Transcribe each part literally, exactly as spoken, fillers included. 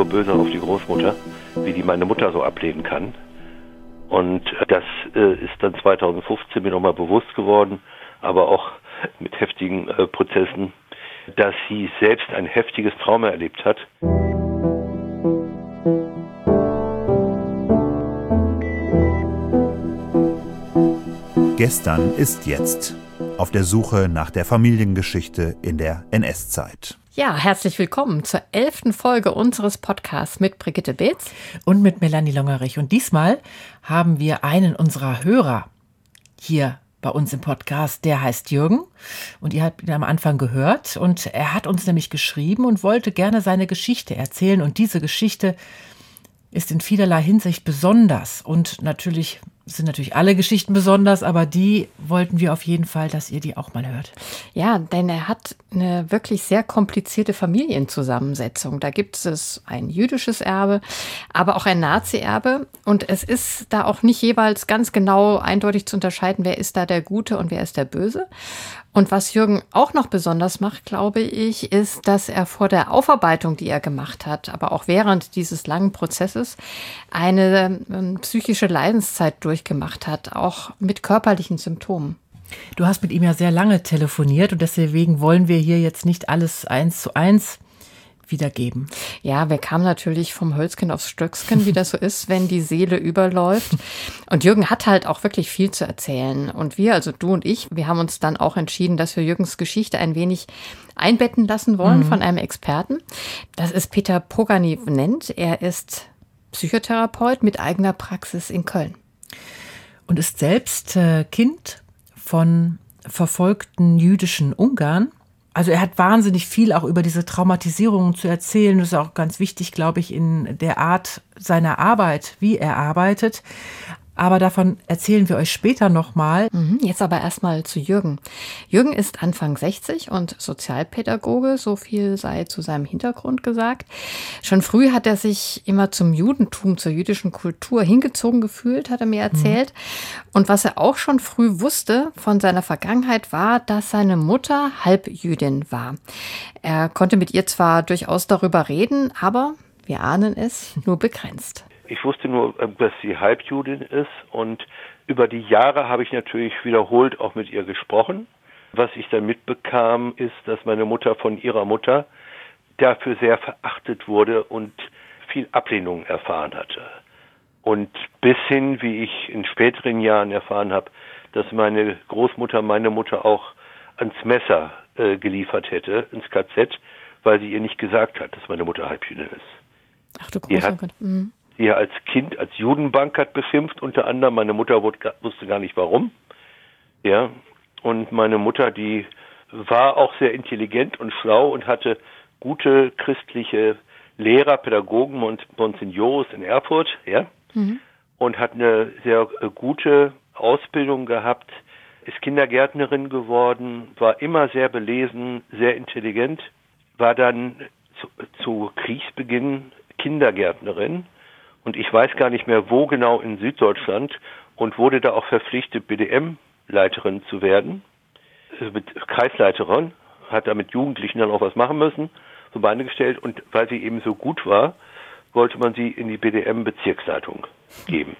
böse auf die Großmutter, wie die meine Mutter so ablehnen kann. Und das äh, ist dann zweitausendfünfzehn mir nochmal bewusst geworden, aber auch mit heftigen äh, Prozessen, dass sie selbst ein heftiges Trauma erlebt hat. Gestern ist jetzt. Auf der Suche nach der Familiengeschichte in der N S-Zeit. Ja, herzlich willkommen zur elften Folge unseres Podcasts mit Brigitte Beetz und mit Melanie Longerich. Und diesmal haben wir einen unserer Hörer hier bei uns im Podcast, der heißt Jürgen. Und ihr habt ihn am Anfang gehört. Und er hat uns nämlich geschrieben und wollte gerne seine Geschichte erzählen. Und diese Geschichte ist in vielerlei Hinsicht besonders. Und natürlich sind natürlich alle Geschichten besonders, aber die wollten wir auf jeden Fall, dass ihr die auch mal hört. Ja, denn er hat eine wirklich sehr komplizierte Familienzusammensetzung. Da gibt es ein jüdisches Erbe, aber auch ein Nazi-Erbe. Und es ist da auch nicht jeweils ganz genau eindeutig zu unterscheiden, wer ist da der Gute und wer ist der Böse. Und was Jürgen auch noch besonders macht, glaube ich, ist, dass er vor der Aufarbeitung, die er gemacht hat, aber auch während dieses langen Prozesses, eine ähm, psychische Leidenszeit durchgemacht hat, auch mit körperlichen Symptomen. Du hast mit ihm ja sehr lange telefoniert und deswegen wollen wir hier jetzt nicht alles eins zu eins wiedergeben. Ja, wir kamen natürlich vom Hölzchen aufs Stöcksken, wie das so ist, wenn die Seele überläuft. Und Jürgen hat halt auch wirklich viel zu erzählen. Und wir, also du und ich, wir haben uns dann auch entschieden, dass wir Jürgens Geschichte ein wenig einbetten lassen wollen mhm. von einem Experten. Das ist Peter Poganí-Vnent. Er ist Psychotherapeut mit eigener Praxis in Köln. Und ist selbst äh, Kind von verfolgten jüdischen Ungarn. Also er hat wahnsinnig viel auch über diese Traumatisierungen zu erzählen. Das ist auch ganz wichtig, glaube ich, in der Art seiner Arbeit, wie er arbeitet. Aber davon erzählen wir euch später nochmal. Jetzt aber erstmal zu Jürgen. Jürgen ist Anfang sechzig und Sozialpädagoge, so viel sei zu seinem Hintergrund gesagt. Schon früh hat er sich immer zum Judentum, zur jüdischen Kultur hingezogen gefühlt, hat er mir erzählt. Mhm. Und was er auch schon früh wusste von seiner Vergangenheit war, dass seine Mutter Halbjüdin war. Er konnte mit ihr zwar durchaus darüber reden, aber wir ahnen es, nur begrenzt. Ich wusste nur, dass sie Halbjudin ist und über die Jahre habe ich natürlich wiederholt auch mit ihr gesprochen. Was ich dann mitbekam, ist, dass meine Mutter von ihrer Mutter dafür sehr verachtet wurde und viel Ablehnung erfahren hatte. Und bis hin, wie ich in späteren Jahren erfahren habe, dass meine Großmutter meine Mutter auch ans Messer äh, geliefert hätte, ins K Z, weil sie ihr nicht gesagt hat, dass meine Mutter Halbjüdin ist. Ach du großer Gott. Mhm. Die als Kind als Judenbankert beschimpft, unter anderem. Meine Mutter wusste gar nicht warum. Ja, und meine Mutter, die war auch sehr intelligent und schlau und hatte gute christliche Lehrer, Pädagogen und Monsignors in Erfurt, ja, mhm. und hat eine sehr gute Ausbildung gehabt, ist Kindergärtnerin geworden, war immer sehr belesen, sehr intelligent, war dann zu, zu Kriegsbeginn Kindergärtnerin. Und ich weiß gar nicht mehr, wo genau in Süddeutschland und wurde da auch verpflichtet, B D M-Leiterin zu werden. Kreisleiterin, hat da mit Jugendlichen dann auch was machen müssen, so Beine gestellt. Und weil sie eben so gut war, wollte man sie in die B D M-Bezirksleitung geben.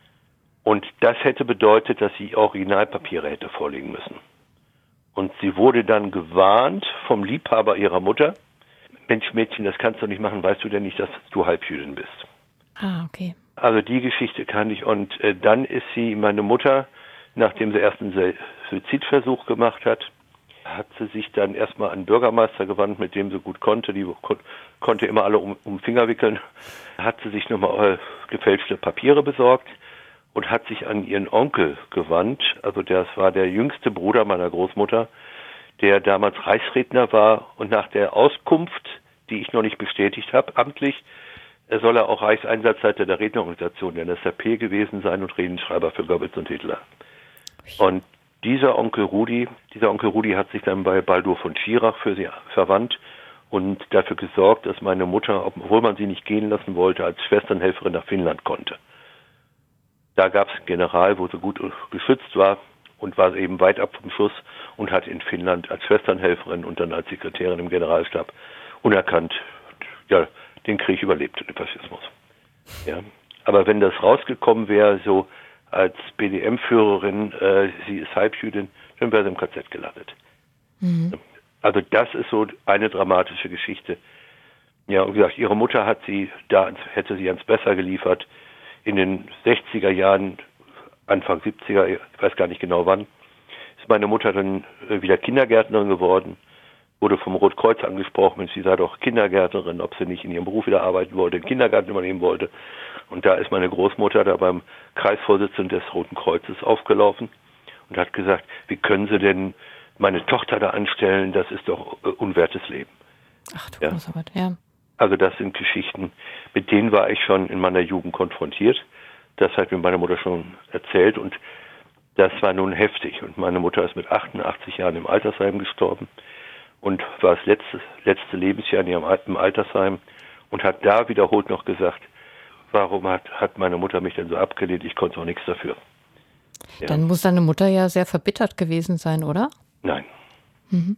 Und das hätte bedeutet, dass sie Originalpapiere hätte vorlegen müssen. Und sie wurde dann gewarnt vom Liebhaber ihrer Mutter. Mensch, Mädchen, das kannst du nicht machen, weißt du denn nicht, dass du Halbjüdin bist? Ah, okay. Also die Geschichte kannte ich und äh, dann ist sie, meine Mutter, nachdem sie erst einen Suizidversuch gemacht hat, hat sie sich dann erstmal an den Bürgermeister gewandt, mit dem sie gut konnte, die kon- konnte immer alle um, um Finger wickeln, hat sie sich nochmal äh, gefälschte Papiere besorgt und hat sich an ihren Onkel gewandt, also das war der jüngste Bruder meiner Großmutter, der damals Reichsredner war und nach der Auskunft, die ich noch nicht bestätigt habe, amtlich, er soll er auch Reichseinsatzleiter der Rednerorganisation der N S D A P gewesen sein und Redenschreiber für Goebbels und Hitler. Und dieser Onkel Rudi, dieser Onkel Rudi hat sich dann bei Baldur von Schirach für sie verwandt und dafür gesorgt, dass meine Mutter, obwohl man sie nicht gehen lassen wollte, als Schwesternhelferin nach Finnland konnte. Da gab es einen General, wo sie gut geschützt war und war eben weit ab vom Schuss und hat in Finnland als Schwesternhelferin und dann als Sekretärin im Generalstab unerkannt ja, den Krieg überlebt, den Faschismus. Ja. Aber wenn das rausgekommen wäre, so als B D M-Führerin, äh, sie ist Halbjüdin, dann wäre sie im K Z gelandet. Mhm. Also das ist so eine dramatische Geschichte. Ja, und wie gesagt, ihre Mutter hat sie da, hätte sie ans Besser geliefert. In den sechziger Jahren, Anfang siebziger, ich weiß gar nicht genau wann, ist meine Mutter dann wieder Kindergärtnerin geworden, wurde vom Rotkreuz angesprochen, sie sei doch Kindergärtnerin, ob sie nicht in ihrem Beruf wieder arbeiten wollte, den Kindergarten übernehmen wollte. Und da ist meine Großmutter da beim Kreisvorsitzenden des Roten Kreuzes aufgelaufen und hat gesagt, wie können Sie denn meine Tochter da anstellen, das ist doch äh, unwertes Leben. Ach du ja. Großarbeit, ja. Also das sind Geschichten, mit denen war ich schon in meiner Jugend konfrontiert. Das hat mir meine Mutter schon erzählt und das war nun heftig. Und meine Mutter ist mit achtundachtzig Jahren im Altersheim gestorben und war das letzte, letzte Lebensjahr in ihrem im Altersheim und hat da wiederholt noch gesagt, warum hat, hat meine Mutter mich denn so abgelehnt? Ich konnte auch nichts dafür. Ja. Dann muss deine Mutter ja sehr verbittert gewesen sein, oder? Nein. Mhm.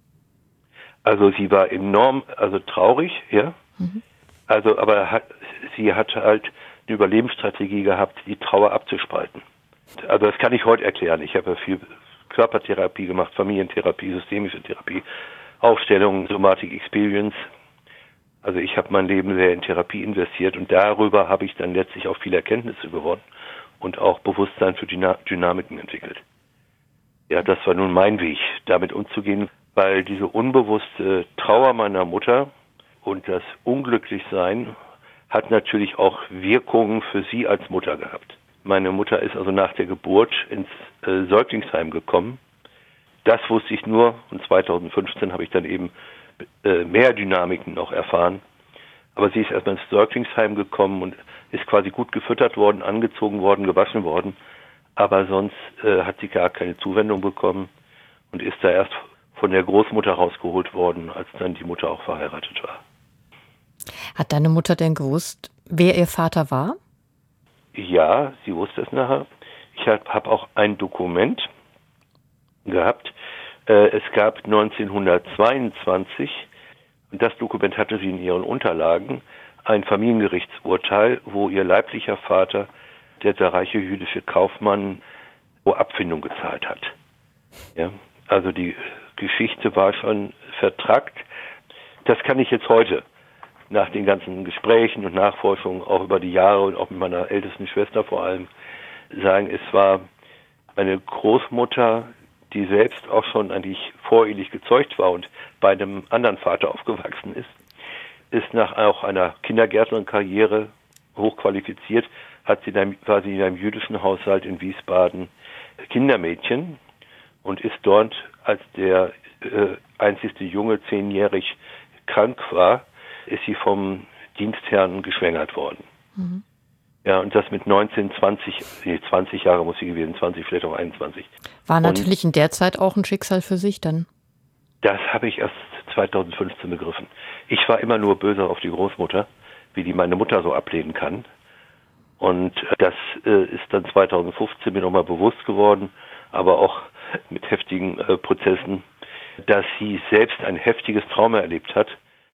Also sie war enorm, also traurig, ja. Mhm. Also, aber hat, sie hat halt eine Überlebensstrategie gehabt, die Trauer abzuspalten. Also das kann ich heute erklären. Ich habe ja viel Körpertherapie gemacht, Familientherapie, systemische Therapie, Aufstellungen, Somatic Experience. Also ich habe mein Leben sehr in Therapie investiert und darüber habe ich dann letztlich auch viele Erkenntnisse gewonnen und auch Bewusstsein für Dyna- Dynamiken entwickelt. Ja, das war nun mein Weg, damit umzugehen, weil diese unbewusste Trauer meiner Mutter und das Unglücklichsein hat natürlich auch Wirkungen für sie als Mutter gehabt. Meine Mutter ist also nach der Geburt ins äh, Säuglingsheim gekommen. Das wusste ich nur und zweitausendfünfzehn habe ich dann eben äh, mehr Dynamiken noch erfahren. Aber sie ist erstmal ins Säuglingsheim gekommen und ist quasi gut gefüttert worden, angezogen worden, gewaschen worden. Aber sonst äh, hat sie gar keine Zuwendung bekommen und ist da erst von der Großmutter rausgeholt worden, als dann die Mutter auch verheiratet war. Hat deine Mutter denn gewusst, wer ihr Vater war? Ja, sie wusste es nachher. Ich habe hab auch ein Dokument gehabt. Äh, es gab neunzehnhundertzweiundzwanzig, und das Dokument hatte sie in ihren Unterlagen, ein Familiengerichtsurteil, wo ihr leiblicher Vater, der, der reiche jüdische Kaufmann, wo Abfindung gezahlt hat. Ja, also die Geschichte war schon vertrackt. Das kann ich jetzt heute, nach den ganzen Gesprächen und Nachforschungen, auch über die Jahre und auch mit meiner ältesten Schwester vor allem, sagen, es war meine Großmutter, die selbst auch schon eigentlich vorehelich gezeugt war und bei einem anderen Vater aufgewachsen ist, ist nach auch einer Kindergärtnerin-Karriere hochqualifiziert, hat sie dann, war sie in einem jüdischen Haushalt in Wiesbaden Kindermädchen und ist dort, als der äh, einzigste Junge zehnjährig krank war, ist sie vom Dienstherrn geschwängert worden. Mhm. Ja, und das mit neunzehn, zwanzig, nee, zwanzig Jahre muss sie gewesen, zwanzig, vielleicht auch einundzwanzig. War natürlich und in der Zeit auch ein Schicksal für sich dann. Das habe ich erst zweitausendfünfzehn begriffen. Ich war immer nur böse auf die Großmutter, wie die meine Mutter so ablehnen kann. Und das äh, ist dann zweitausendfünfzehn mir nochmal bewusst geworden, aber auch mit heftigen äh, Prozessen, dass sie selbst ein heftiges Trauma erlebt hat.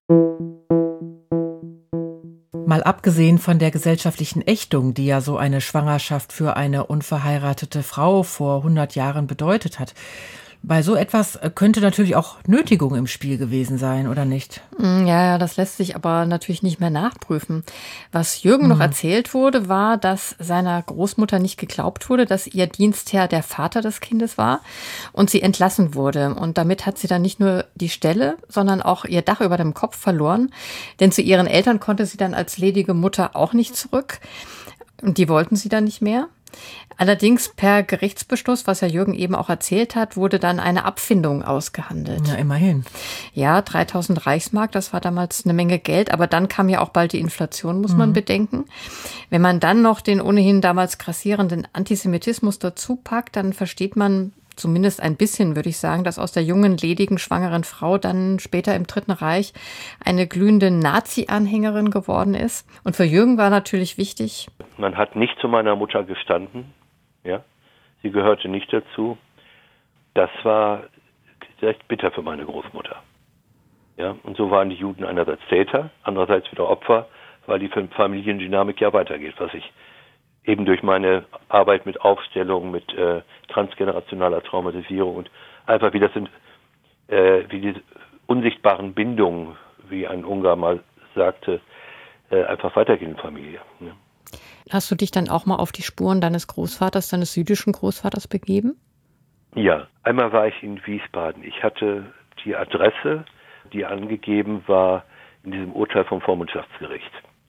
Mal abgesehen von der gesellschaftlichen Ächtung, die ja so eine Schwangerschaft für eine unverheiratete Frau vor hundert Jahren bedeutet hat. Bei so etwas könnte natürlich auch Nötigung im Spiel gewesen sein, oder nicht? Ja, ja, das lässt sich aber natürlich nicht mehr nachprüfen. Was Jürgen mhm. noch erzählt wurde, war, dass seiner Großmutter nicht geglaubt wurde, dass ihr Dienstherr der Vater des Kindes war und sie entlassen wurde. Und damit hat sie dann nicht nur die Stelle, sondern auch ihr Dach über dem Kopf verloren. Denn zu ihren Eltern konnte sie dann als ledige Mutter auch nicht zurück. Und die wollten sie dann nicht mehr. Allerdings per Gerichtsbeschluss, was ja Jürgen eben auch erzählt hat, wurde dann eine Abfindung ausgehandelt. Ja, immerhin. Ja, dreitausend Reichsmark, das war damals eine Menge Geld, aber dann kam ja auch bald die Inflation, muss mhm. man bedenken. Wenn man dann noch den ohnehin damals grassierenden Antisemitismus dazu packt, dann versteht man zumindest ein bisschen, würde ich sagen, dass aus der jungen, ledigen, schwangeren Frau dann später im Dritten Reich eine glühende Nazi-Anhängerin geworden ist. Und für Jürgen war natürlich wichtig: Man hat nicht zu meiner Mutter gestanden, ja. Sie gehörte nicht dazu. Das war echt bitter für meine Großmutter. Ja, und so waren die Juden einerseits Täter, andererseits wieder Opfer weil die Familiendynamik ja weitergeht, was ich eben durch meine Arbeit mit Aufstellung, mit äh, transgenerationaler Traumatisierung und einfach wie das sind, äh, wie die unsichtbaren Bindungen, wie ein Ungar mal sagte, äh, einfach weitergehen in Familie. Ne? Hast du dich dann auch mal auf die Spuren deines Großvaters, deines jüdischen Großvaters begeben? Ja, einmal war ich in Wiesbaden. Ich hatte die Adresse, die angegeben war in diesem Urteil vom Vormundschaftsgericht.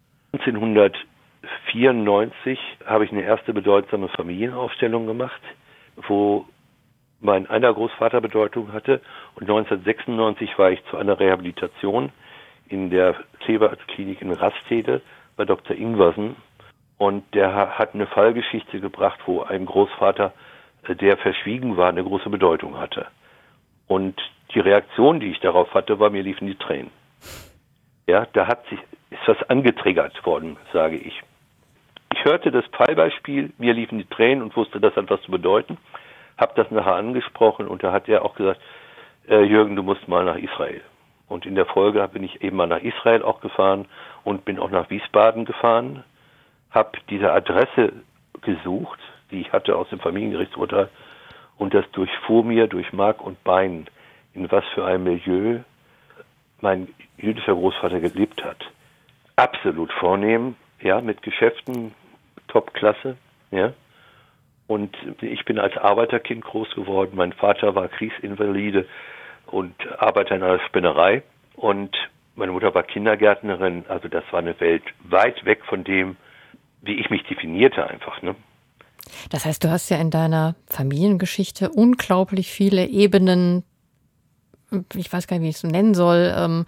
neunzehnhundertvierundneunzig habe ich eine erste bedeutsame Familienaufstellung gemacht, wo mein einer Großvater Bedeutung hatte. Und neunzehnhundertsechsundneunzig war ich zu einer Rehabilitation in der Kleberklinik in Rastede bei Doktor Ingwersen. Und der hat eine Fallgeschichte gebracht, wo ein Großvater, der verschwiegen war, eine große Bedeutung hatte. Und die Reaktion, die ich darauf hatte, war, mir liefen die Tränen. Ja, da hat sich, ist was angetriggert worden, sage ich. Ich hörte das Fallbeispiel, mir liefen die Tränen und wusste, das hat was zu bedeuten. Hab das nachher angesprochen und da hat er auch gesagt, äh, Jürgen, du musst mal nach Israel. Und in der Folge bin ich eben mal nach Israel auch gefahren und bin auch nach Wiesbaden gefahren, habe diese Adresse gesucht, die ich hatte aus dem Familiengerichtsurteil, und das durchfuhr mir durch Mark und Bein, in was für einem Milieu mein jüdischer Großvater gelebt hat. Absolut vornehm, ja, mit Geschäften, Top-Klasse, ja. Und ich bin als Arbeiterkind groß geworden. Mein Vater war Kriegsinvalide und Arbeiter in einer Spinnerei. Und meine Mutter war Kindergärtnerin. Also das war eine Welt weit weg von dem, wie ich mich definierte einfach, ne? Das heißt, du hast ja in deiner Familiengeschichte unglaublich viele Ebenen, ich weiß gar nicht, wie ich es nennen soll, ähm,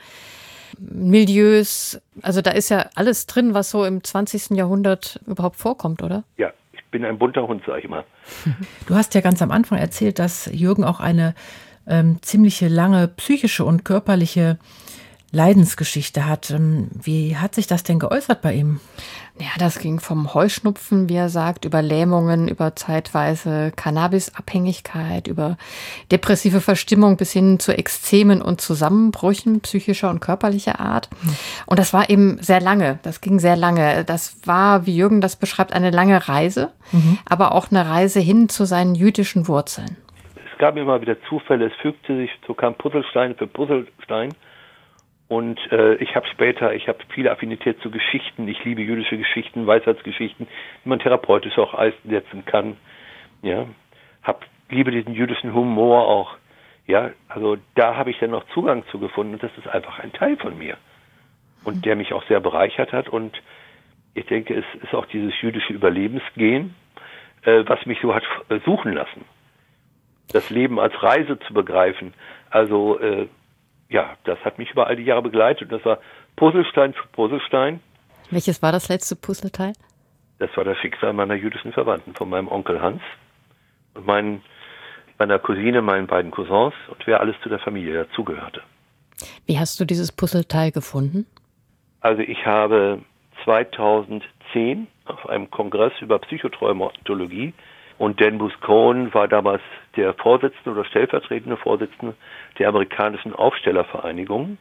Milieus. Also da ist ja alles drin, was so im zwanzigsten Jahrhundert überhaupt vorkommt, oder? Ja, ich bin ein bunter Hund, sag ich mal. Du hast ja ganz am Anfang erzählt, dass Jürgen auch eine ähm, ziemliche lange psychische und körperliche Leidensgeschichte hat. Wie hat sich das denn geäußert bei ihm? Ja, das ging vom Heuschnupfen, wie er sagt, über Lähmungen, über zeitweise Cannabisabhängigkeit, über depressive Verstimmung bis hin zu Ekzemen und Zusammenbrüchen psychischer und körperlicher Art. Und das war eben sehr lange, das ging sehr lange. Das war, wie Jürgen das beschreibt, eine lange Reise, mhm. aber auch eine Reise hin zu seinen jüdischen Wurzeln. Es gab immer wieder Zufälle, es fügte sich, so kam Puzzlestein für Puzzlestein. Und äh, ich habe später, ich habe viele Affinität zu Geschichten. Ich liebe jüdische Geschichten, Weisheitsgeschichten, die man therapeutisch auch einsetzen kann. Ja, hab liebe diesen jüdischen Humor auch. Ja, also da habe ich dann noch Zugang zu gefunden. Und das ist einfach ein Teil von mir und der mich auch sehr bereichert hat. Und ich denke, es ist auch dieses jüdische Überlebensgehen, äh, was mich so hat äh, suchen lassen. Das Leben als Reise zu begreifen. Also äh, ja, das hat mich über all die Jahre begleitet. Das war Puzzlestein für Puzzlestein. Welches war das letzte Puzzleteil? Das war das Schicksal meiner jüdischen Verwandten, von meinem Onkel Hans und meinen, meiner Cousine, meinen beiden Cousins und wer alles zu der Familie dazugehörte. Wie hast du dieses Puzzleteil gefunden? Also ich habe zweitausendzehn auf einem Kongress über Psychotraumatologie, und Dan Buscone war damals der Vorsitzende oder stellvertretende Vorsitzende der amerikanischen Aufstellervereinigung.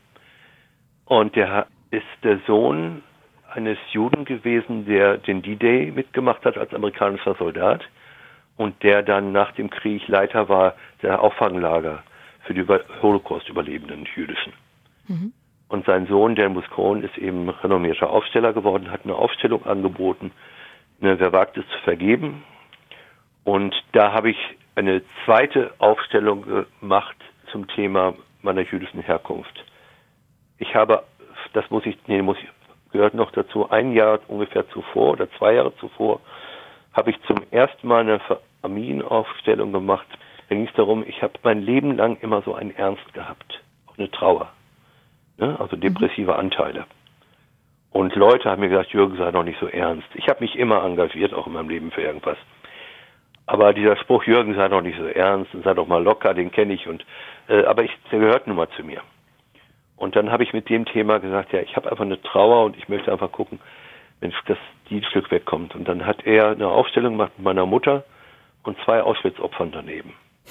Und der ist der Sohn eines Juden gewesen, der den D-Day mitgemacht hat als amerikanischer Soldat und der dann nach dem Krieg Leiter war der Auffanglager für die Holocaust-Überlebenden jüdischen. Mhm. Und sein Sohn, Dan Buscone, ist eben renommierter Aufsteller geworden, hat eine Aufstellung angeboten, ne, wer wagt es zu vergeben. Und da habe ich eine zweite Aufstellung gemacht zum Thema meiner jüdischen Herkunft. Ich habe, das muss ich, nee, muss ich, gehört noch dazu, ein Jahr ungefähr zuvor oder zwei Jahre zuvor, habe ich zum ersten Mal eine Familienaufstellung gemacht. Da ging es darum, ich habe mein Leben lang immer so einen Ernst gehabt, auch eine Trauer, ne? Also depressive Anteile. Und Leute haben mir gesagt, Jürgen, sei doch nicht so ernst. Ich habe mich immer engagiert, auch in meinem Leben für irgendwas. Aber dieser Spruch, Jürgen, sei doch nicht so ernst und sei doch mal locker, den kenne ich. Und äh, aber ich, der gehört nun mal zu mir. Und dann habe ich mit dem Thema gesagt, ja, ich habe einfach eine Trauer und ich möchte einfach gucken, wenn das die Stück wegkommt. Und dann hat er eine Aufstellung gemacht mit meiner Mutter und zwei Auschwitz-Opfern daneben.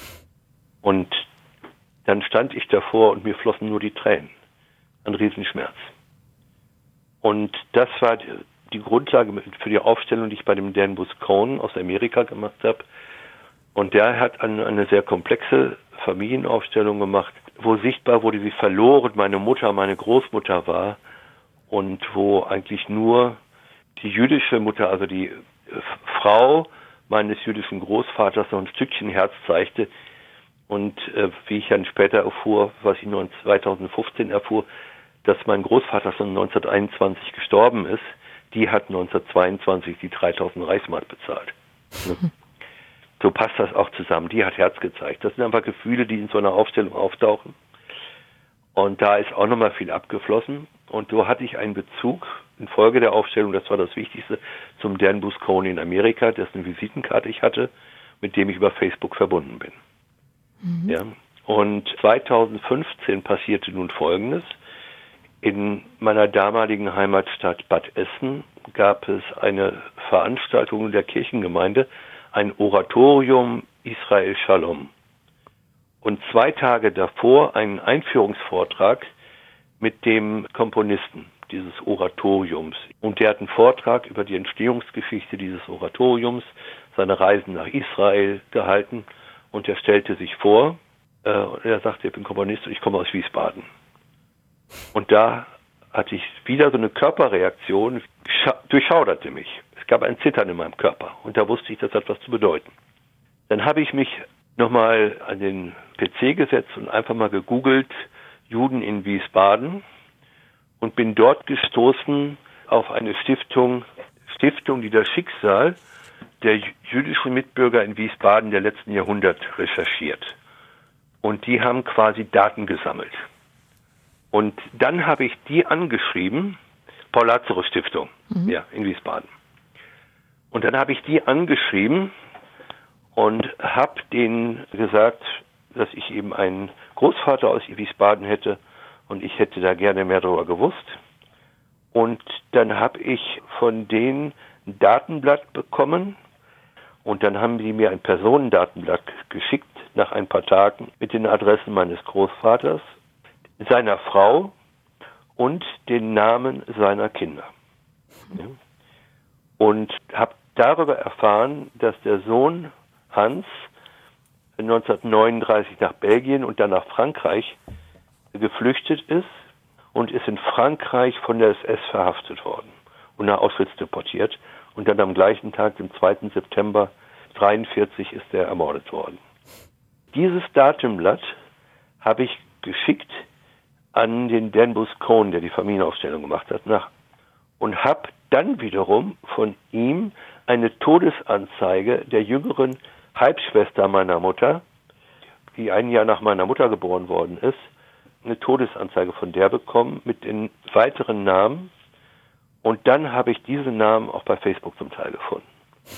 Und dann stand ich davor und mir flossen nur die Tränen. Ein Riesenschmerz. Und das war die Grundlage für die Aufstellung, die ich bei dem Dan Boscawen aus Amerika gemacht habe. Und der hat eine, eine sehr komplexe Familienaufstellung gemacht, wo sichtbar wurde, wie verloren meine Mutter, meine Großmutter war und wo eigentlich nur die jüdische Mutter, also die Frau meines jüdischen Großvaters, noch ein Stückchen Herz zeigte. Und äh, wie ich dann später erfuhr, was ich nur in zweitausendfünfzehn erfuhr, dass mein Großvater schon neunzehnhunderteinundzwanzig gestorben ist, die hat neunzehnhundertzweiundzwanzig die dreitausend Reichsmark bezahlt. Ne? So passt das auch zusammen. Die hat Herz gezeigt. Das sind einfach Gefühle, die in so einer Aufstellung auftauchen. Und da ist auch nochmal viel abgeflossen. Und so hatte ich einen Bezug infolge der Aufstellung, das war das Wichtigste, zum Dan Boscawen in Amerika, dessen Visitenkarte ich hatte, mit dem ich über Facebook verbunden bin. Mhm. Ja. Und zweitausendfünfzehn passierte nun Folgendes. In meiner damaligen Heimatstadt Bad Essen gab es eine Veranstaltung der Kirchengemeinde, ein Oratorium Israel Shalom. Und zwei Tage davor einen Einführungsvortrag mit dem Komponisten dieses Oratoriums. Und der hat einen Vortrag über die Entstehungsgeschichte dieses Oratoriums, seine Reisen nach Israel gehalten. Und er stellte sich vor, äh, er sagte, ich bin Komponist und ich komme aus Wiesbaden. Und da hatte ich wieder so eine Körperreaktion, durchschauderte mich. Es gab ein Zittern in meinem Körper und da wusste ich, das hat was zu bedeuten. Dann habe ich mich nochmal an den P C gesetzt und einfach mal gegoogelt, Juden in Wiesbaden, und bin dort gestoßen auf eine Stiftung, Stiftung, die das Schicksal der jüdischen Mitbürger in Wiesbaden der letzten Jahrhundert recherchiert. Und die haben quasi Daten gesammelt. Und dann habe ich die angeschrieben, Paul-Lazarus-Stiftung, mhm. ja, in Wiesbaden. Und dann habe ich die angeschrieben und habe denen gesagt, dass ich eben einen Großvater aus Wiesbaden hätte und ich hätte da gerne mehr darüber gewusst. Und dann habe ich von denen ein Datenblatt bekommen und dann haben die mir ein Personendatenblatt geschickt nach ein paar Tagen mit den Adressen meines Großvaters, seiner Frau und den Namen seiner Kinder. Ja. Und habe darüber erfahren, dass der Sohn Hans neunzehnhundertneununddreißig nach Belgien und dann nach Frankreich geflüchtet ist und ist in Frankreich von der S S verhaftet worden und nach Auschwitz deportiert. Und dann am gleichen Tag, dem zweiten September neunzehnhundertdreiundvierzig, ist er ermordet worden. Dieses Datenblatt habe ich geschickt an den Dan Boscawen, der die Familienaufstellung gemacht hat, nach, und habe dann wiederum von ihm eine Todesanzeige der jüngeren Halbschwester meiner Mutter, die ein Jahr nach meiner Mutter geboren worden ist, eine Todesanzeige von der bekommen mit den weiteren Namen. Und dann habe ich diese Namen auch bei Facebook zum Teil gefunden.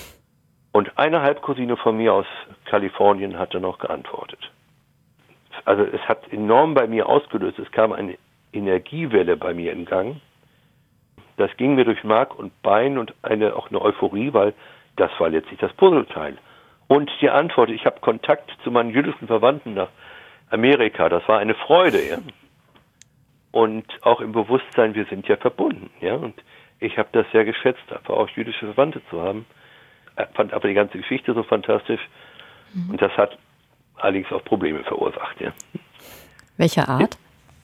Und eine Halbcousine von mir aus Kalifornien hatte noch geantwortet. Also es hat enorm bei mir ausgelöst. Es kam eine Energiewelle bei mir in Gang. Das ging mir durch Mark und Bein und eine, auch eine Euphorie, weil das war letztlich das Puzzleteil. Und die Antwort, ich habe Kontakt zu meinen jüdischen Verwandten nach Amerika, das war eine Freude. Ja? Und auch im Bewusstsein, wir sind ja verbunden. Ja? Und ich habe das sehr geschätzt, einfach auch jüdische Verwandte zu haben. Ich fand aber die ganze Geschichte so fantastisch. Mhm. Und das hat allerdings auch Probleme verursacht. Ja. Welcher Art?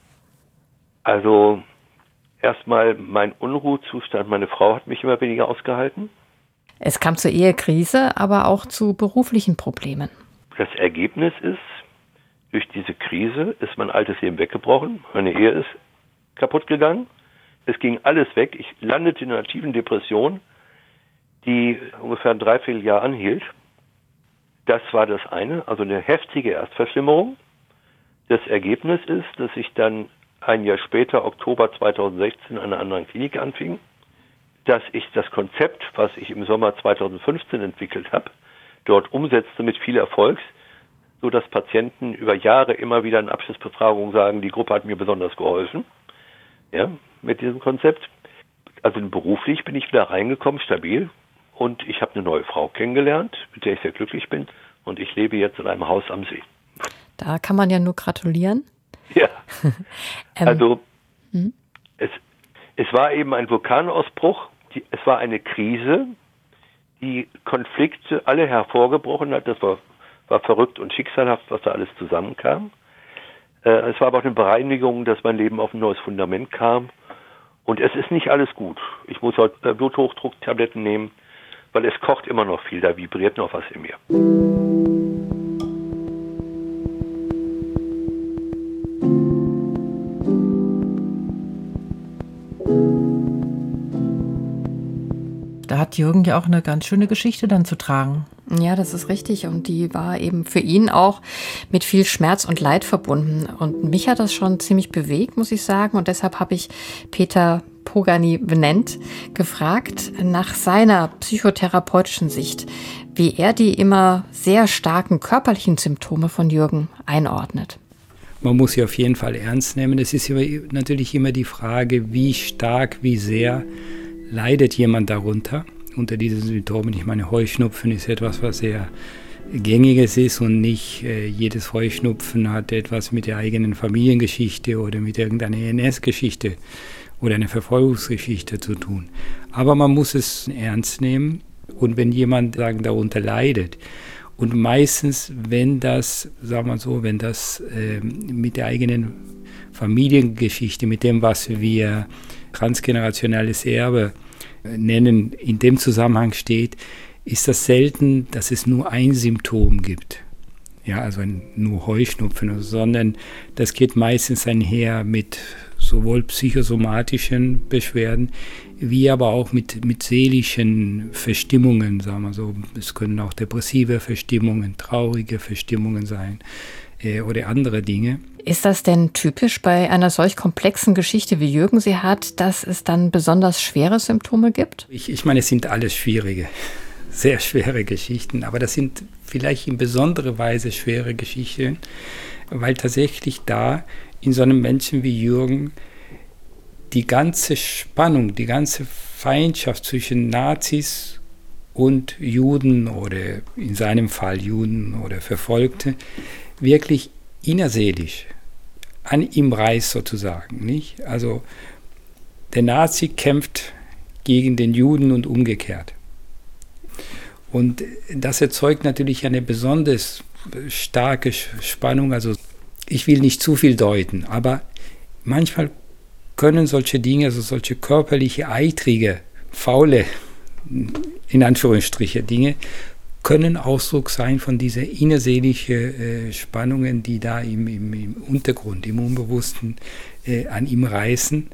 Also erstmal mein Unruhezustand. Meine Frau hat mich immer weniger ausgehalten. Es kam zur Ehekrise, aber auch zu beruflichen Problemen. Das Ergebnis ist, durch diese Krise ist mein altes Leben weggebrochen. Meine Ehe ist kaputt gegangen. Es ging alles weg. Ich landete in einer tiefen Depression, die ungefähr ein Dreivierteljahr anhielt. Das war das eine, also eine heftige Erstverschlimmerung. Das Ergebnis ist, dass ich dann ein Jahr später, Oktober zweitausendsechzehn, an einer anderen Klinik anfing, dass ich das Konzept, was ich im Sommer zweitausendfünfzehn entwickelt habe, dort umsetzte mit viel Erfolg, so dass Patienten über Jahre immer wieder in Abschlussbefragungen sagen, die Gruppe hat mir besonders geholfen, ja, mit diesem Konzept. Also beruflich bin ich wieder reingekommen, stabil, und ich habe eine neue Frau kennengelernt, mit der ich sehr glücklich bin, und ich lebe jetzt in einem Haus am See. Da kann man ja nur gratulieren. Ja, ähm, also hm? es, Es war eben ein Vulkanausbruch, die, es war eine Krise, die Konflikte alle hervorgebrochen hat. Das war, war verrückt und schicksalhaft, was da alles zusammenkam. Äh, es war aber auch eine Bereinigung, dass mein Leben auf ein neues Fundament kam. Und es ist nicht alles gut. Ich muss heute äh, Bluthochdrucktabletten nehmen, weil es kocht immer noch viel, da vibriert noch was in mir. Da hat Jürgen ja auch eine ganz schöne Geschichte dann zu tragen. Ja, das ist richtig. Und die war eben für ihn auch mit viel Schmerz und Leid verbunden. Und mich hat das schon ziemlich bewegt, muss ich sagen. Und deshalb habe ich Peter Pogany-Vnent gefragt nach seiner psychotherapeutischen Sicht, wie er die immer sehr starken körperlichen Symptome von Jürgen einordnet. Man muss sie auf jeden Fall ernst nehmen. Es ist natürlich immer die Frage, wie stark, wie sehr leidet jemand darunter, unter diesen Symptomen. Ich meine, Heuschnupfen ist etwas, was sehr Gängiges ist und nicht äh, jedes Heuschnupfen hat etwas mit der eigenen Familiengeschichte oder mit irgendeiner N S-Geschichte oder einer Verfolgungsgeschichte zu tun. Aber man muss es ernst nehmen und wenn jemand sagen, darunter leidet und meistens, wenn das, sagen wir so, wenn das äh, mit der eigenen Familiengeschichte, mit dem, was wir transgenerationelles Erbe nennen, in dem Zusammenhang steht, ist das selten, dass es nur ein Symptom gibt. Ja, also ein, nur Heuschnupfen, sondern das geht meistens einher mit sowohl psychosomatischen Beschwerden, wie aber auch mit, mit seelischen Verstimmungen, sagen wir so. Es können auch depressive Verstimmungen, traurige Verstimmungen sein äh, oder andere Dinge. Ist das denn typisch bei einer solch komplexen Geschichte, wie Jürgen sie hat, dass es dann besonders schwere Symptome gibt? Ich, ich meine, es sind alles schwierige, sehr schwere Geschichten, aber das sind vielleicht in besonderer Weise schwere Geschichten, weil tatsächlich da in so einem Menschen wie Jürgen die ganze Spannung, die ganze Feindschaft zwischen Nazis und Juden oder in seinem Fall Juden oder Verfolgte wirklich innerseelisch an ihm reißt sozusagen, nicht? Also der Nazi kämpft gegen den Juden und umgekehrt. Und das erzeugt natürlich eine besonders starke Spannung. Also ich will nicht zu viel deuten, aber manchmal können solche Dinge, also solche körperliche, eitrige, faule, in Anführungsstriche Dinge, können Ausdruck sein von dieser innerseelischen äh, Spannungen, die da im, im, im Untergrund, im Unbewussten äh, an ihm reißen,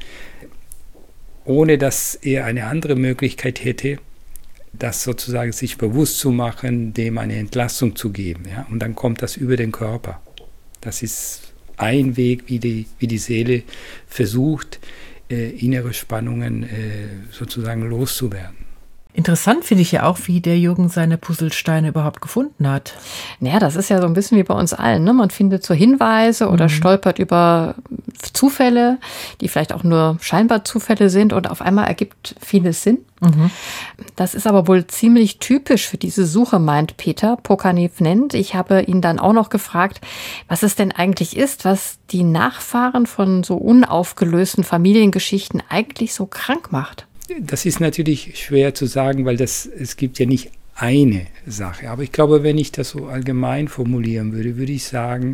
ohne dass er eine andere Möglichkeit hätte, das sozusagen sich bewusst zu machen, dem eine Entlastung zu geben. Ja? Und dann kommt das über den Körper. Das ist ein Weg, wie die, wie die Seele versucht, äh, innere Spannungen äh, sozusagen loszuwerden. Interessant finde ich ja auch, wie der Jürgen seine Puzzlesteine überhaupt gefunden hat. Naja, das ist ja so ein bisschen wie bei uns allen, ne? Man findet so Hinweise oder mhm. stolpert über Zufälle, die vielleicht auch nur scheinbar Zufälle sind und auf einmal ergibt vieles Sinn. Mhm. Das ist aber wohl ziemlich typisch für diese Suche, meint Peter Pogany-Vnent. Ich habe ihn dann auch noch gefragt, was es denn eigentlich ist, was die Nachfahren von so unaufgelösten Familiengeschichten eigentlich so krank macht. Das ist natürlich schwer zu sagen, weil das, es gibt ja nicht eine Sache. Aber ich glaube, wenn ich das so allgemein formulieren würde, würde ich sagen,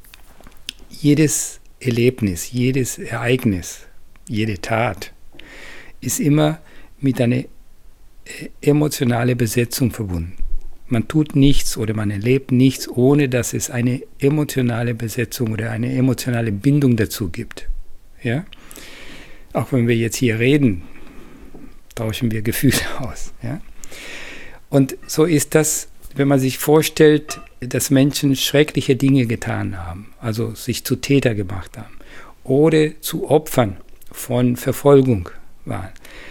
jedes Erlebnis, jedes Ereignis, jede Tat ist immer mit einer emotionalen Besetzung verbunden. Man tut nichts oder man erlebt nichts, ohne dass es eine emotionale Besetzung oder eine emotionale Bindung dazu gibt. Ja? Auch wenn wir jetzt hier reden, tauschen wir Gefühle aus. Ja? Und so ist das, wenn man sich vorstellt, dass Menschen schreckliche Dinge getan haben, also sich zu Täter gemacht haben oder zu Opfern von Verfolgung waren.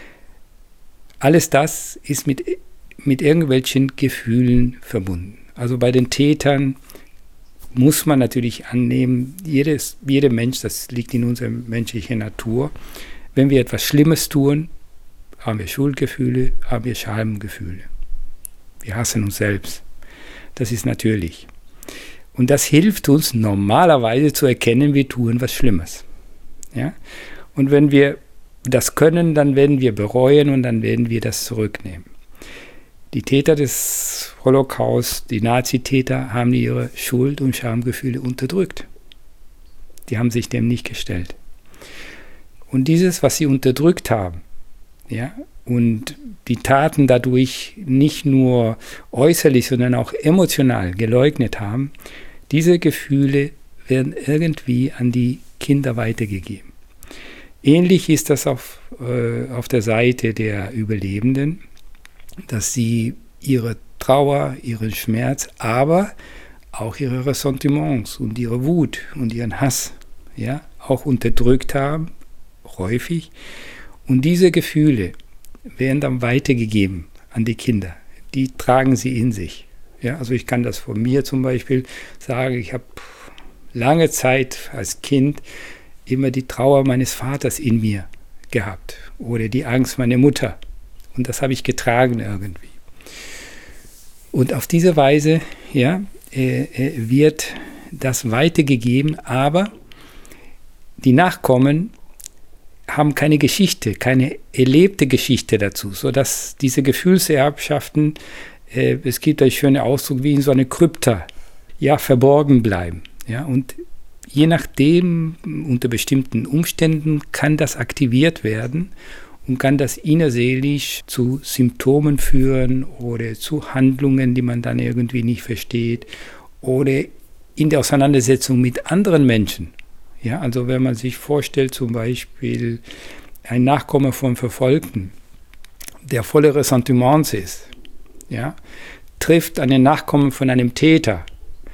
Alles das ist mit, mit irgendwelchen Gefühlen verbunden. Also bei den Tätern muss man natürlich annehmen, jedes, jeder Mensch, das liegt in unserer menschlichen Natur, wenn wir etwas Schlimmes tun, haben wir Schuldgefühle, haben wir Schamgefühle. Wir hassen uns selbst. Das ist natürlich. Und das hilft uns normalerweise zu erkennen, wir tun was Schlimmes. Ja? Und wenn wir das können, dann werden wir bereuen und dann werden wir das zurücknehmen. Die Täter des Holocaust, die Nazitäter, haben ihre Schuld- und Schamgefühle unterdrückt. Die haben sich dem nicht gestellt. Und dieses, was sie unterdrückt haben, ja, und die Taten dadurch nicht nur äußerlich, sondern auch emotional geleugnet haben, diese Gefühle werden irgendwie an die Kinder weitergegeben. Ähnlich ist das auf, äh, auf der Seite der Überlebenden, dass sie ihre Trauer, ihren Schmerz, aber auch ihre Ressentiments und ihre Wut und ihren Hass, ja, auch unterdrückt haben, häufig. Und diese Gefühle werden dann weitergegeben an die Kinder. Die tragen sie in sich. Ja, also ich kann das von mir zum Beispiel sagen, ich habe lange Zeit als Kind immer die Trauer meines Vaters in mir gehabt oder die Angst meiner Mutter. Und das habe ich getragen irgendwie. Und auf diese Weise, ja, äh, äh, wird das weitergegeben, aber die Nachkommen haben keine Geschichte, keine erlebte Geschichte dazu, sodass diese Gefühlserbschaften, äh, es gibt einen schönen Ausdruck, wie in so einer Krypta, ja, verborgen bleiben. Ja, und je nachdem, unter bestimmten Umständen, kann das aktiviert werden und kann das innerseelisch zu Symptomen führen oder zu Handlungen, die man dann irgendwie nicht versteht oder in der Auseinandersetzung mit anderen Menschen. Ja, also wenn man sich vorstellt, zum Beispiel ein Nachkomme von Verfolgten, der voller Ressentiments ist, ja, trifft einen Nachkommen von einem Täter,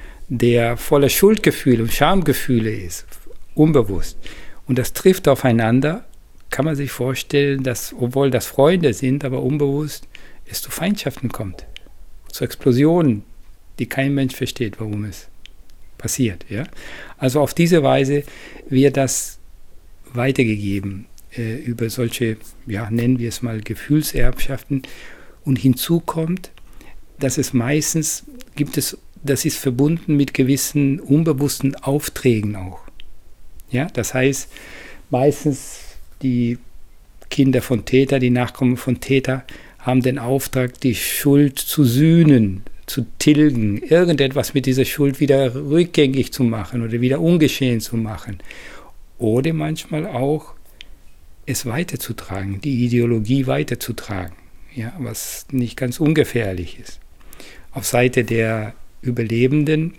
der voller Schuldgefühle und Schamgefühle ist, unbewusst, und das trifft aufeinander, kann man sich vorstellen, dass, obwohl das Freunde sind, aber unbewusst es zu Feindschaften kommt, zu Explosionen, die kein Mensch versteht, warum es passiert. Ja? Also auf diese Weise wird das weitergegeben äh, über solche, ja, nennen wir es mal Gefühlserbschaften. Und hinzu kommt, dass es meistens gibt es, das ist verbunden mit gewissen unbewussten Aufträgen auch. Ja? Das heißt, meistens die Kinder von Täter, die Nachkommen von Täter, haben den Auftrag, die Schuld zu sühnen, zu tilgen, irgendetwas mit dieser Schuld wieder rückgängig zu machen oder wieder ungeschehen zu machen. Oder manchmal auch, es weiterzutragen, die Ideologie weiterzutragen, ja, was nicht ganz ungefährlich ist. Auf Seite der Überlebenden,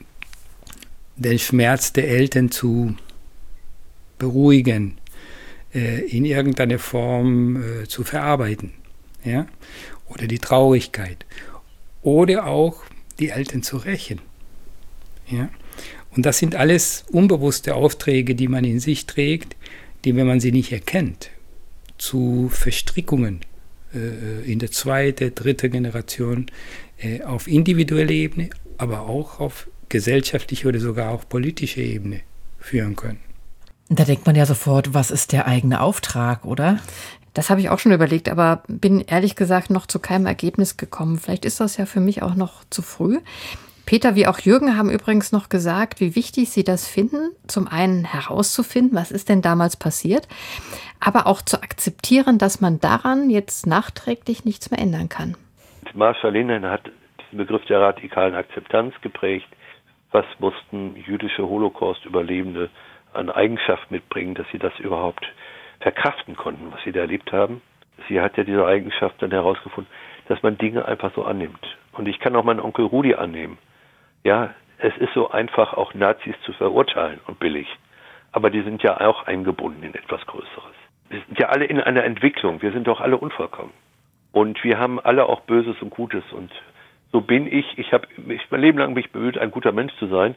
den Schmerz der Eltern zu beruhigen, äh, in irgendeiner Form äh, zu verarbeiten, ja, oder die Traurigkeit. Oder auch die Eltern zu rächen. Ja? Und das sind alles unbewusste Aufträge, die man in sich trägt, die, wenn man sie nicht erkennt, zu Verstrickungen äh, in der zweiten, dritten Generation äh, auf individueller Ebene, aber auch auf gesellschaftlicher oder sogar auch politischer Ebene führen können. Da denkt man ja sofort, was ist der eigene Auftrag, oder? Das habe ich auch schon überlegt, aber bin ehrlich gesagt noch zu keinem Ergebnis gekommen. Vielleicht ist das ja für mich auch noch zu früh. Peter wie auch Jürgen haben übrigens noch gesagt, wie wichtig sie das finden, zum einen herauszufinden, was ist denn damals passiert, aber auch zu akzeptieren, dass man daran jetzt nachträglich nichts mehr ändern kann. Marshall Linehan hat diesen Begriff der radikalen Akzeptanz geprägt. Was mussten jüdische Holocaust-Überlebende an Eigenschaft mitbringen, dass sie das überhaupt verkraften konnten, was sie da erlebt haben. Sie hat ja diese Eigenschaft dann herausgefunden, dass man Dinge einfach so annimmt. Und ich kann auch meinen Onkel Rudi annehmen. Ja, es ist so einfach, auch Nazis zu verurteilen und billig. Aber die sind ja auch eingebunden in etwas Größeres. Wir sind ja alle in einer Entwicklung. Wir sind doch alle unvollkommen. Und wir haben alle auch Böses und Gutes. Und so bin ich. Ich habe ich mein Leben lang mich bemüht, ein guter Mensch zu sein.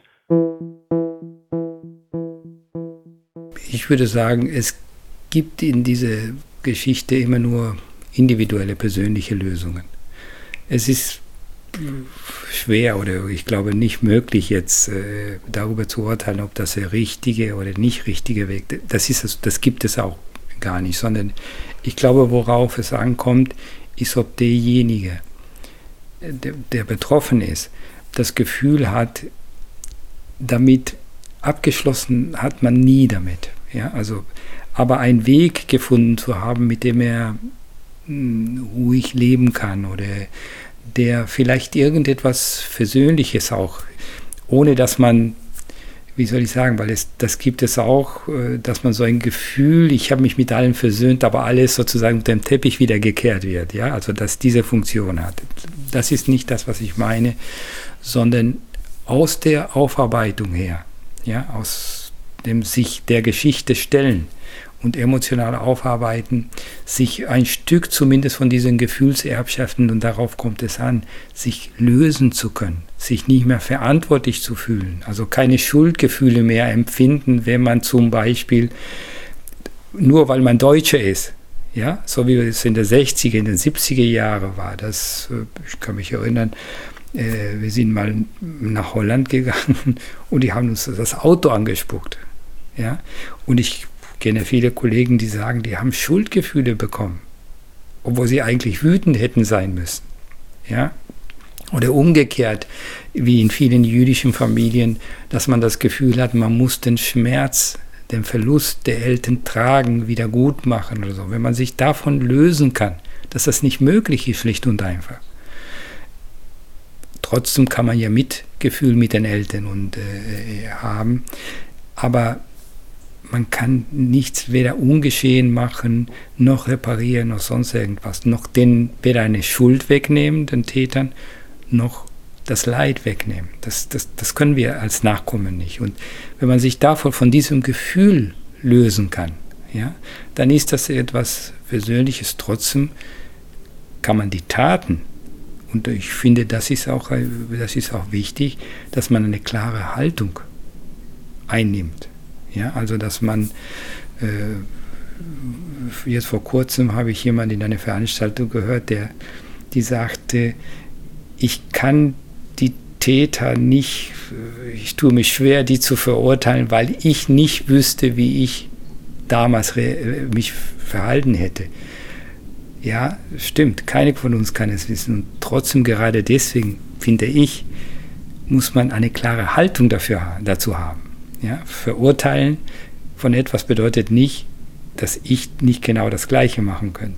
Ich würde sagen, es gibt in dieser Geschichte immer nur individuelle, persönliche Lösungen. Es ist schwer oder ich glaube nicht möglich, jetzt äh, darüber zu urteilen, ob das der richtige oder nicht richtige Weg ist. Das ist es, das gibt es auch gar nicht, sondern ich glaube, worauf es ankommt, ist, ob derjenige, der, der betroffen ist, das Gefühl hat, damit abgeschlossen hat man nie damit. Ja, also aber einen Weg gefunden zu haben, mit dem er mh, ruhig leben kann oder der vielleicht irgendetwas Versöhnliches auch, ohne dass man, wie soll ich sagen, weil es, das gibt es auch, dass man so ein Gefühl, ich habe mich mit allem versöhnt, aber alles sozusagen unter dem Teppich wieder gekehrt wird, ja, also dass diese Funktion hat. Das ist nicht das, was ich meine, sondern aus der Aufarbeitung her, ja, aus dem sich der Geschichte stellen und emotional aufarbeiten, sich ein Stück zumindest von diesen Gefühlserbschaften, und darauf kommt es an, sich lösen zu können, sich nicht mehr verantwortlich zu fühlen, also keine Schuldgefühle mehr empfinden, wenn man zum Beispiel, nur weil man Deutscher ist, ja, so wie es in den sechziger, in den siebziger Jahren war, das, ich kann mich erinnern, äh, wir sind mal nach Holland gegangen und die haben uns das Auto angespuckt, ja, und ich Ich kenne viele Kollegen, die sagen, die haben Schuldgefühle bekommen, obwohl sie eigentlich wütend hätten sein müssen. Ja? Oder umgekehrt, wie in vielen jüdischen Familien, dass man das Gefühl hat, man muss den Schmerz, den Verlust der Eltern tragen, wieder gut machen oder so. Wenn man sich davon lösen kann, dass das nicht möglich ist, schlicht und einfach. Trotzdem kann man ja Mitgefühl mit den Eltern und, äh, haben, aber man kann nichts weder ungeschehen machen, noch reparieren, noch sonst irgendwas. Noch den, weder eine Schuld wegnehmen, den Tätern, noch das Leid wegnehmen. Das, das, das können wir als Nachkommen nicht. Und wenn man sich davon, von diesem Gefühl lösen kann, ja, dann ist das etwas Persönliches. Trotzdem kann man die Taten, und ich finde, das ist auch, das ist auch wichtig, dass man eine klare Haltung einnimmt. Ja, also dass man, äh, jetzt vor kurzem habe ich jemanden in einer Veranstaltung gehört, der, die sagte, ich kann die Täter nicht, ich tue mich schwer, die zu verurteilen, weil ich nicht wüsste, wie ich damals re- mich verhalten hätte. Ja, stimmt, keiner von uns kann es wissen. Und trotzdem, gerade deswegen, finde ich, muss man eine klare Haltung dafür, dazu haben. Ja, verurteilen von etwas bedeutet nicht, dass ich nicht genau das Gleiche machen könnte.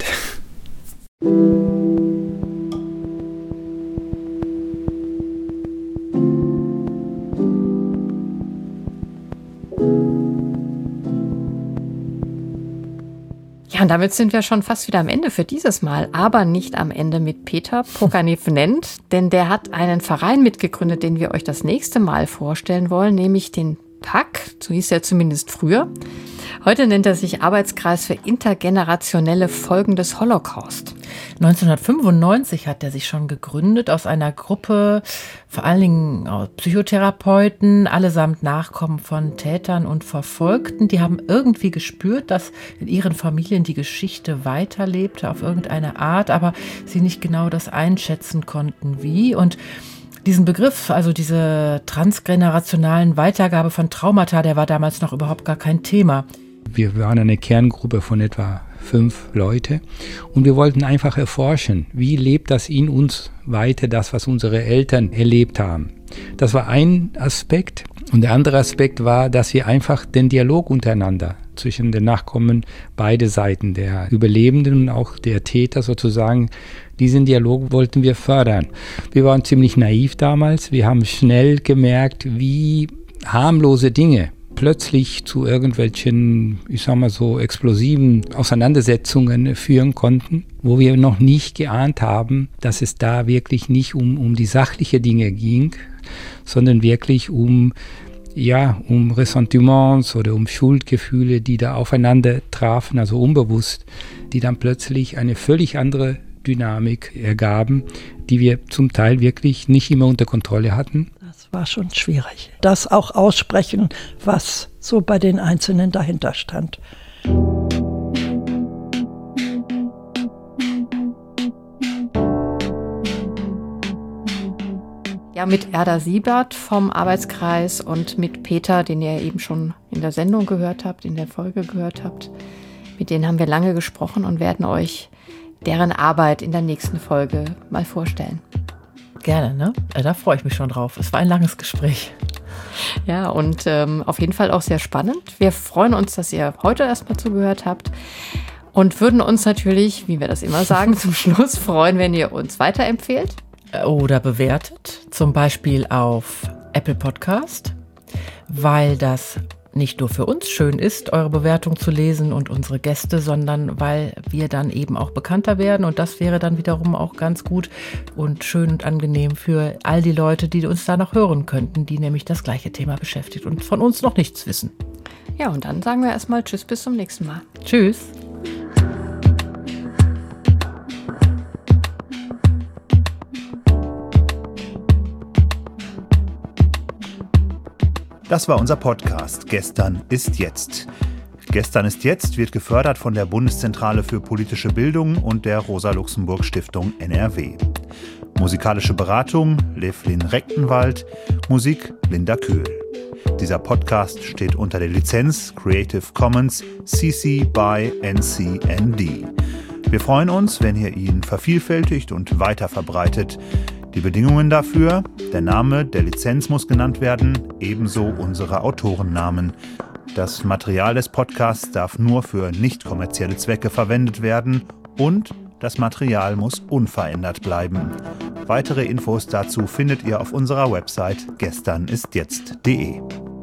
Ja, und damit sind wir schon fast wieder am Ende für dieses Mal, aber nicht am Ende mit Peter Poganev-Nennt, denn der hat einen Verein mitgegründet, den wir euch das nächste Mal vorstellen wollen, nämlich den P A C, so hieß er zumindest früher. Heute nennt er sich Arbeitskreis für intergenerationelle Folgen des Holocaust. neunzehnhundertfünfundneunzig hat er sich schon gegründet aus einer Gruppe, vor allen Dingen Psychotherapeuten, allesamt Nachkommen von Tätern und Verfolgten. Die haben irgendwie gespürt, dass in ihren Familien die Geschichte weiterlebte auf irgendeine Art, aber sie nicht genau das einschätzen konnten, wie. Und diesen Begriff, also diese transgenerationalen Weitergabe von Traumata, der war damals noch überhaupt gar kein Thema. Wir waren eine Kerngruppe von etwa fünf Leute und wir wollten einfach erforschen, wie lebt das in uns weiter, das, was unsere Eltern erlebt haben. Das war ein Aspekt. Und der andere Aspekt war, dass wir einfach den Dialog untereinander zwischen den Nachkommen, beide Seiten, der Überlebenden und auch der Täter sozusagen, diesen Dialog wollten wir fördern. Wir waren ziemlich naiv damals. Wir haben schnell gemerkt, wie harmlose Dinge plötzlich zu irgendwelchen, ich sag mal so, explosiven Auseinandersetzungen führen konnten, wo wir noch nicht geahnt haben, dass es da wirklich nicht um, um die sachlichen Dinge ging, sondern wirklich um, ja, um Ressentiments oder um Schuldgefühle, die da aufeinander trafen, also unbewusst, die dann plötzlich eine völlig andere Dynamik ergaben, die wir zum Teil wirklich nicht immer unter Kontrolle hatten. Das war schon schwierig. Das auch aussprechen, was so bei den Einzelnen dahinter stand. Ja, mit Erda Siebert vom Arbeitskreis und mit Peter, den ihr eben schon in der Sendung gehört habt, in der Folge gehört habt. Mit denen haben wir lange gesprochen und werden euch deren Arbeit in der nächsten Folge mal vorstellen. Gerne, ne? Da freue ich mich schon drauf. Es war ein langes Gespräch. Ja, und ähm, auf jeden Fall auch sehr spannend. Wir freuen uns, dass ihr heute erstmal zugehört habt und würden uns natürlich, wie wir das immer sagen, zum Schluss freuen, wenn ihr uns weiterempfehlt. Oder bewertet, zum Beispiel auf Apple Podcast, weil das nicht nur für uns schön ist, eure Bewertung zu lesen und unsere Gäste, sondern weil wir dann eben auch bekannter werden und das wäre dann wiederum auch ganz gut und schön und angenehm für all die Leute, die uns da noch hören könnten, die nämlich das gleiche Thema beschäftigt und von uns noch nichts wissen. Ja, und dann sagen wir erstmal Tschüss, bis zum nächsten Mal. Tschüss. Das war unser Podcast Gestern ist jetzt. Gestern ist jetzt wird gefördert von der Bundeszentrale für politische Bildung und der Rosa-Luxemburg-Stiftung N R W. Musikalische Beratung Levlin Rechtenwald, Musik Linda Kühl. Dieser Podcast steht unter der Lizenz Creative Commons C C by N C N D. Wir freuen uns, wenn ihr ihn vervielfältigt und weiter verbreitet. Die Bedingungen dafür: der Name der Lizenz muss genannt werden, ebenso unsere Autorennamen. Das Material des Podcasts darf nur für nicht kommerzielle Zwecke verwendet werden und das Material muss unverändert bleiben. Weitere Infos dazu findet ihr auf unserer Website gestern ist jetzt punkt de.